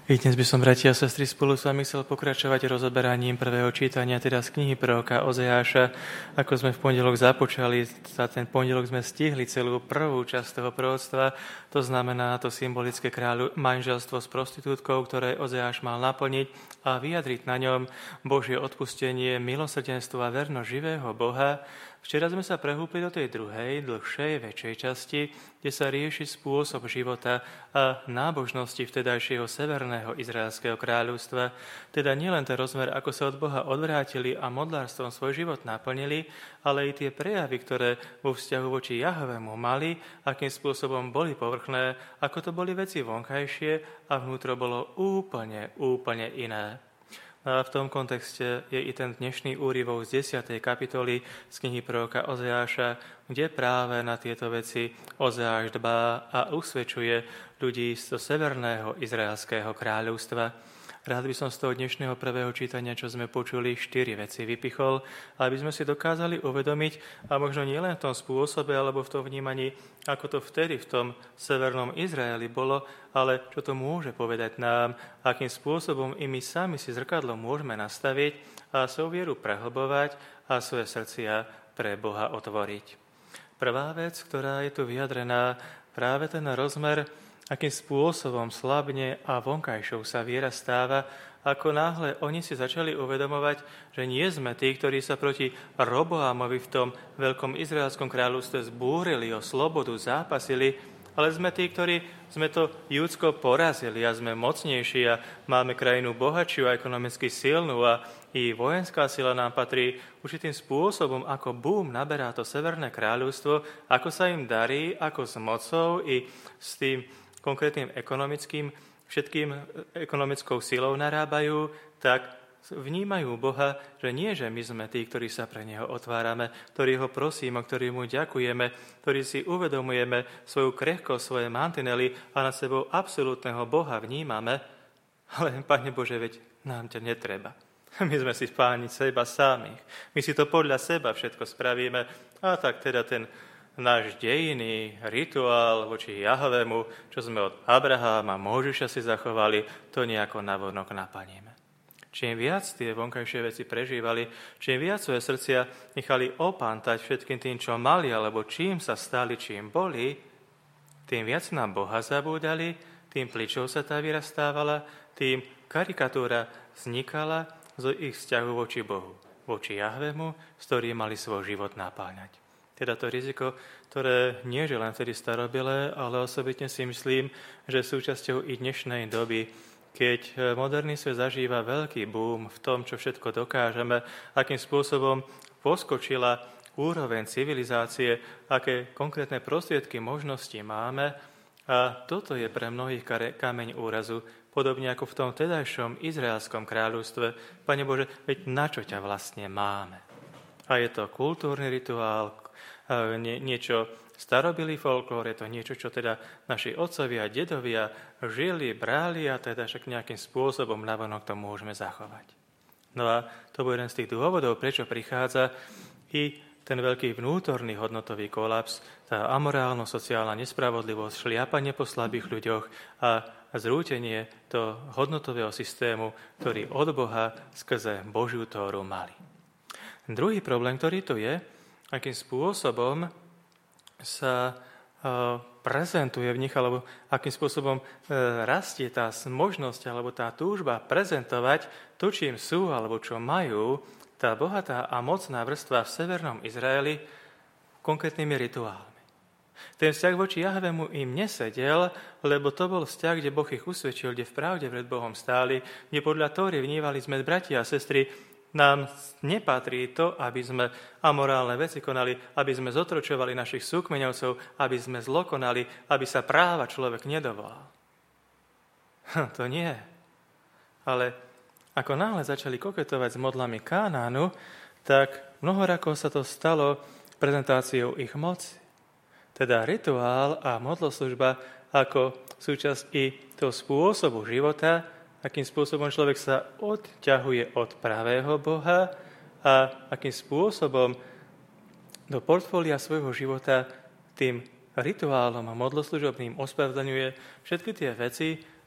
I dnes by som, bratia a sestry, spolu s vami chcel pokračovať rozoberaním prvého čítania, teda z knihy proroka Ozeáša. Ako sme v pondelok započali, za ten pondelok sme stihli celú prvú časť toho proroctva, to znamená to symbolické manželstvo s prostitútkou, ktoré Ozeáš mal naplniť a vyjadriť na ňom Božie odpustenie, milosrdenstvo a vernosť živého Boha. Včera sme sa prehúpli do tej druhej, dlhšej, väčšej časti, kde sa rieši spôsob života a nábožnosti vtedajšieho severného izraelského kráľovstva. Teda nielen ten rozmer, ako sa od Boha odvrátili a modlárstvom svoj život naplnili, ale i tie prejavy, ktoré vo vzťahu voči Jahvemu mali, akým spôsobom boli povrchné, ako to boli veci vonkajšie a vnútro bolo úplne iné. A v tom kontexte je i ten dnešný úryvok z 10. kapitoly z knihy proroka Ozeáša, kde práve na tieto veci Ozeáš dbá a usvedčuje ľudí z severného izraelského kráľovstva. Rád by som z toho dnešného prvého čítania, čo sme počuli, 4 veci vypichol, aby sme si dokázali uvedomiť, a možno nielen v tom spôsobe alebo v tom vnímaní, ako to vtedy v tom severnom Izraeli bolo, ale čo to môže povedať nám, akým spôsobom i my sami si zrkadlo môžeme nastaviť a svoju vieru prehlbovať a svoje srdcia pre Boha otvoriť. Prvá vec, ktorá je tu vyjadrená, práve ten rozmer, akým spôsobom slabne a vonkajšou sa viera stáva, ako náhle oni si začali uvedomovať, že nie sme tí, ktorí sa proti Roboámovi v tom veľkom izraelskom kráľovstve zbúrili, o slobodu zápasili, ale sme tí, ktorí sme to Júdsko porazili a sme mocnejší a máme krajinu bohatšiu a ekonomicky silnú a i vojenská sila nám patrí určitým spôsobom, ako naberá to severné kráľovstvo, ako sa im darí, ako s mocou i s tým konkrétnym všetkým ekonomickou silou narábajú, tak vnímajú Boha, že nie, že my sme tí, ktorí sa pre Neho otvárame, ktorí Ho prosíme, ktorí Mu ďakujeme, ktorí si uvedomujeme svoju krehkosť, svoje mantinely a nad sebou absolútneho Boha vnímame, ale, Pane Bože, veď nám ťa netreba. My sme si páni seba samých. My si to podľa seba všetko spravíme a tak teda ten náš dejinný rituál voči Jahvemu, čo sme od Abraháma, Mojžiša si zachovali, to nejako navonok naplníme. Čím viac tie vonkajšie veci prežívali, čím viac svoje srdcia nechali opántať všetkým tým, čo mali, alebo čím sa stali, čím boli, tým viac na Boha zabúdali, tým pličou sa tá viera stávala, tým karikatúra vznikala z ich vzťahu voči Bohu, voči Jahvemu, s ktorým mali svoj život napáľať. Teda to riziko, ktoré nie je len vtedy starobilé, ale osobitne si myslím, že súčasťou i dnešnej doby, keď moderný svet zažíva veľký boom v tom, čo všetko dokážeme, akým spôsobom poskočila úroveň civilizácie, aké konkrétne prostriedky možnosti máme. A toto je pre mnohých kameň úrazu, podobne ako v tom tedajšom izraelskom kráľovstve. Pane Bože, veď na čo ťa vlastne máme? A je to kultúrny rituál, niečo starobilý folklór, je to niečo, čo teda naši otcovia, dedovia žili, brali a teda však nejakým spôsobom navonok to môžeme zachovať. No a to bol jeden z tých dôvodov, prečo prichádza i ten veľký vnútorný hodnotový kolaps, tá amorálno-sociálna nespravodlivosť, šliapanie po slabých ľuďoch a zrútenie toho hodnotového systému, ktorý od Boha skrze Božiu Tóru mali. Druhý problém, ktorý tu je, akým spôsobom sa prezentuje v nich, alebo akým spôsobom rastie tá možnosť, alebo tá túžba prezentovať to, čím sú, alebo čo majú, tá bohatá a mocná vrstva v severnom Izraeli konkrétnymi rituálmi. Ten vzťah voči Jahvemu im nesedel, lebo to bol vzťah, kde Boh ich usvedčil, kde v pravde pred Bohom stáli, kde podľa Tóry vnívali sme bratia a sestry. Nám nepatrí to, aby sme amorálne veci konali, aby sme zotročovali našich súkmeňovcov, aby sme zlo konali, aby sa práva človek nedovolal. To nie. Ale ako náhle začali koketovať s modlami Kánánu, tak mnohorakov sa to stalo prezentáciou ich moci. Teda rituál a modloslužba ako súčasť i toho spôsobu života, akým spôsobom človek sa odťahuje od pravého Boha a akým spôsobom do portfólia svojho života tým rituálom a modloslužobným ospravedlňuje všetky tie veci,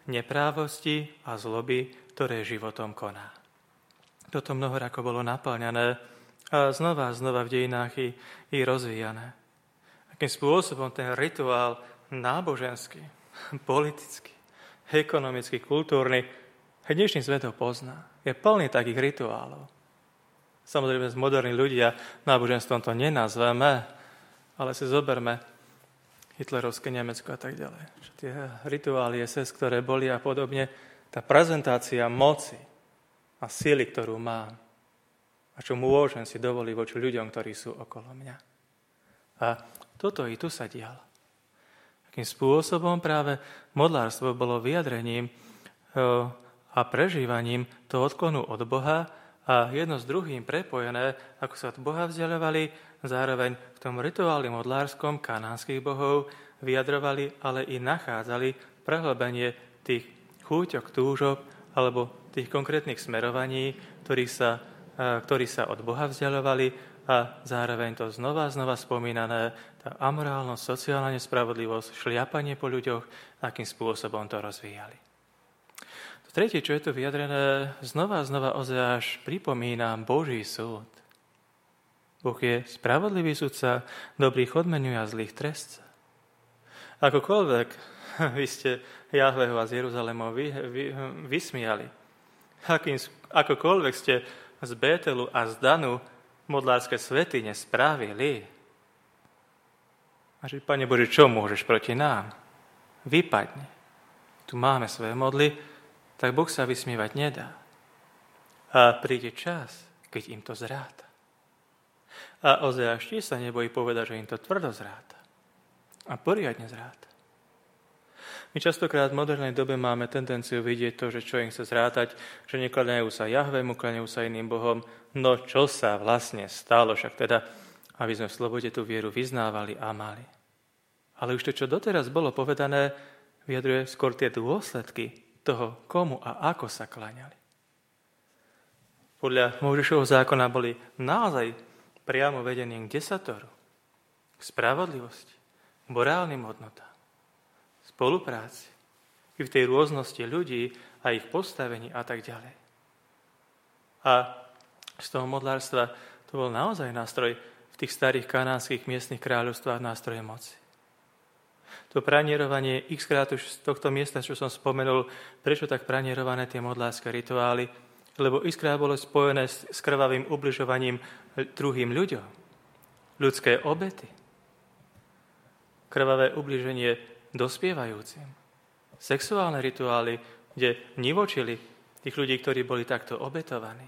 neprávosti a zloby, ktoré životom koná. Toto mnohorako bolo naplňané a znova v dejinách i rozvíjané. Akým spôsobom ten rituál náboženský, politický, ekonomický, kultúrny, dnešný svet ho pozná. Je plný takých rituálov. Samozrejme, moderní ľudia náboženstvom to nenazveme, ale si zoberme hitlerovské Nemecko a tak ďalej. Tie rituály SS, ktoré boli a podobne, tá prezentácia moci a síly, ktorú mám a čo môžem si dovoliť voči ľuďom, ktorí sú okolo mňa. A toto i tu sa dialo. Akým spôsobom práve modlárstvo bolo vyjadrením a prežívaním toho odklonu od Boha a jedno s druhým prepojené, ako sa od Boha vzdialovali, zároveň v tom rituáli modlárskom kanánskych bohov vyjadrovali, ale i nachádzali prehlbenie tých chúťok, túžob alebo tých konkrétnych smerovaní, ktorí sa od Boha vzdialovali a zároveň to znova spomínané, tá amorálnosť, sociálna nespravodlivosť, šliapanie po ľuďoch, akým spôsobom to rozvíjali. To tretie, čo je tu vyjadrené, znova Ozeáš pripomína Boží súd. Boh je spravodlivý sudca, dobrých odmenuje a zlých trestca. Akokoľvek vy ste Jahveho a z Jeruzalémom vysmiali, akokoľvek ste z Bételu a z Danu modlárske svätyne spravili, a že, Pane Bože, čo môžeš proti nám? Vypadni. Tu máme svoje modly, tak Boh sa vysmievať nedá. A príde čas, keď im to zráta. A Ozeáš tiež sa nebojí povedať, že im to tvrdo zráta. A poriadne zráta. My častokrát v modernej dobe máme tendenciu vidieť to, že čo im chce zrátať, že neklaňajú sa Jahvemu, klaňajú sa iným bohom. No čo sa vlastne stalo, však teda, aby sme v slobode tú vieru vyznávali a mali. Ale už to, čo doteraz bolo povedané, vyjadruje skôr tie dôsledky toho, komu a ako sa klaňali. Podľa Mojžišovho zákona boli naozaj priamo vedení k desatoru, k spravodlivosti, k morálnym hodnotám, spolupráci, i v tej rôznosti ľudí a ich postavení a tak ďalej. A z toho modlárstva to bol naozaj nástroj v tých starých kanánskych miestnych kráľovstvách, nástroje moci. To pranierovanie xkrát už z tohto miesta, čo som spomenul, prečo tak pranierované tie modlárske rituály, lebo xkrát bolo spojené s krvavým ubližovaním druhým ľuďom. Ľudské obety. Krvavé ubliženie dospievajúcim. Sexuálne rituály, kde nivočili tých ľudí, ktorí boli takto obetovaní.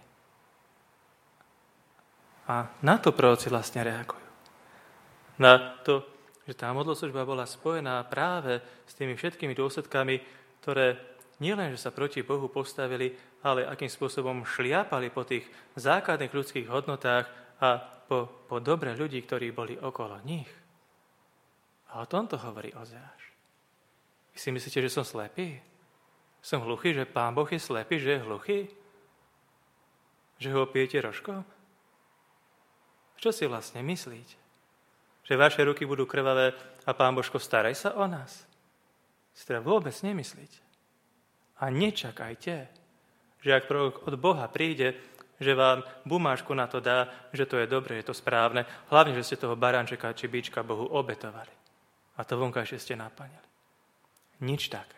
A na to proroci vlastne reagujú. Na to, že tá modloslužba bola spojená práve s tými všetkými dôsledkami, ktoré nielen, že sa proti Bohu postavili, ale akým spôsobom šliapali po tých základných ľudských hodnotách a po dobre ľudí, ktorí boli okolo nich. A o tomto hovorí Ozeáš. Vy si myslíte, že som slepý? Som hluchý, že Pán Boh je slepý, že je hluchý? Že ho pijete rožkom? Čo si vlastne myslíte? Že vaše ruky budú krvavé a Pán Božko, staraj sa o nás? Si teda vôbec nemyslíte. A nečakajte, že ak prorok od Boha príde, že vám bumášku na to dá, že to je dobre, je to správne, hlavne, že ste toho baránčeka či bička Bohu obetovali. A to vonkajšie ste naplnili. Nič také.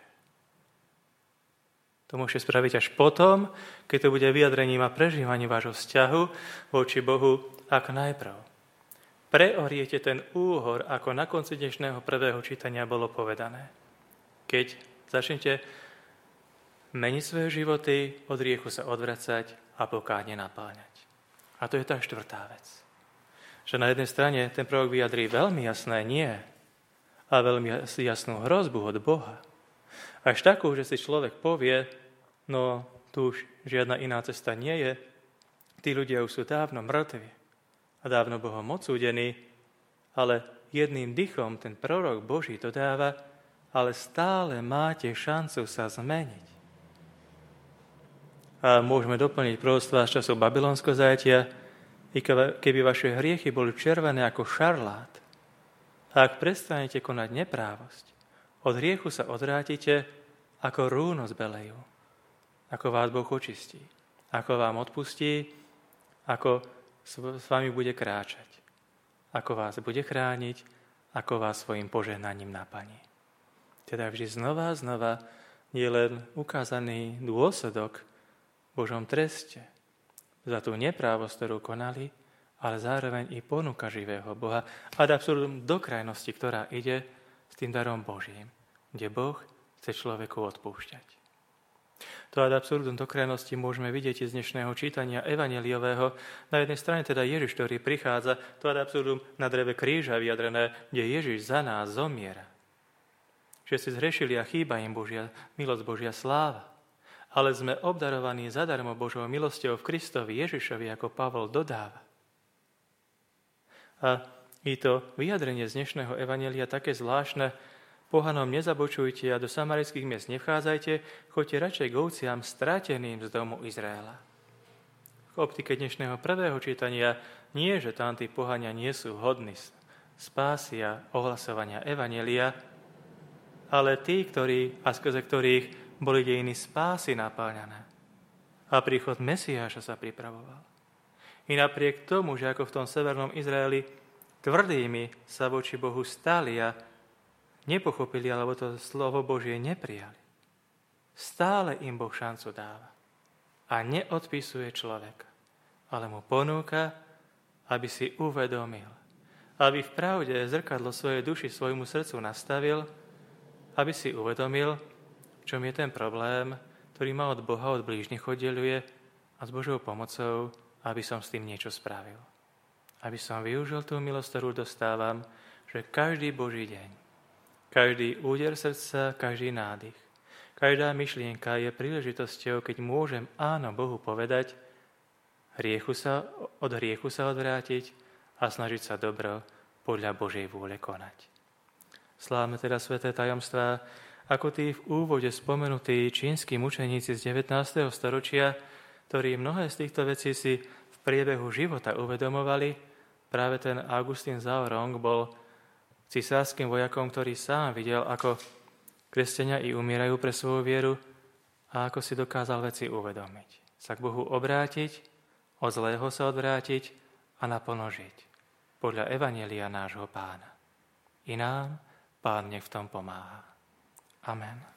To môžete spraviť až potom, keď to bude vyjadrením a prežívaním vášho vzťahu voči Bohu ako najprv. Preoriete ten úhor, ako na konci dnešného prvého čítania bolo povedané. Keď začnete meniť svoje životy, od hriechu sa odvracať a pokánie napáňať. A to je tá štvrtá vec. Že na jednej strane ten prorok vyjadrí veľmi jasné nie a veľmi jasnú hrozbu od Boha. Až takú, že si človek povie, no tu už žiadna iná cesta nie je, tí ľudia už sú dávno mŕtvi a dávno Bohom odsúdení, ale jedným dychom ten prorok Boží dodáva, ale stále máte šancu sa zmeniť. A môžeme doplniť proroctvá z časov babylonského zajatia, i keby vaše hriechy boli červené ako šarlát, a ak prestanete konať neprávosť, od hriechu sa odvrátite, ako rúno zbelejú, ako vás Boh očistí, ako vám odpustí, ako s vami bude kráčať, ako vás bude chrániť, ako vás svojim požehnaním naplní. Teda vždy znova nie len ukázaný dôsledok v Božom treste za tú neprávosť, ktorú konali, ale zároveň i ponuka živého Boha ad absurdum do krajnosti, ktorá ide s tým darom Božím, kde Boh chce človeku odpúšťať. To ad absurdum do krajnosti môžeme vidieť z dnešného čítania evanjeliového. Na jednej strane teda Ježiš, ktorý prichádza, to ad absurdum na dreve kríža vyjadrené, kde Ježiš za nás zomiera. Všetci zhrešili a chýba im Božia milosť, Božia sláva. Ale sme obdarovaní zadarmo Božou milosťou v Kristovi Ježišovi, ako Pavol dodáva. A i to vyjadrenie z dnešného evanjelia také zvláštne: pohanom nezabočujte a do samarických miest nevchádzajte, choďte radšej k ovciam strateným z domu Izraela. V optike dnešného prvého čítania nie, že tam tí pohania nie sú hodní spásy a ohlasovania evanjelia, ale tí, a skrze ktorých boli dejiny spásy napáľané. A príchod Mesiáša sa pripravoval. I napriek tomu, že ako v tom severnom Izraeli tvrdými sa voči Bohu stali a nepochopili, alebo to slovo Božie neprijali, stále im Boh šancu dáva. A neodpisuje človeka, ale mu ponúka, aby si uvedomil, aby v pravde zrkadlo svojej duši svojmu srdcu nastavil, aby si uvedomil, v čom je ten problém, ktorý ma od Boha, od blížnych oddeľuje, a s Božou pomocou, aby som s tým niečo spravil. Aby som využil tú milosť, ktorú dostávam, že každý Boží deň, každý úder srdca, každý nádych, každá myšlienka je príležitosťou, keď môžem áno Bohu povedať, od hriechu sa odvrátiť a snažiť sa dobro podľa Božej vôle konať. Slávme teda sväté tajomstvá, ako tí v úvode spomenutí čínsky mučeníci z 19. storočia, ktorí mnohé z týchto vecí si v priebehu života uvedomovali. Práve ten Augustín Zaorong bol cisárskym vojakom, ktorý sám videl, ako kresťania i umierajú pre svoju vieru a ako si dokázal veci uvedomiť. Sa k Bohu obrátiť, od zlého sa odvrátiť a naplno žiť. Podľa evanjelia nášho Pána. I nám Pán nech v tom pomáha. Amen.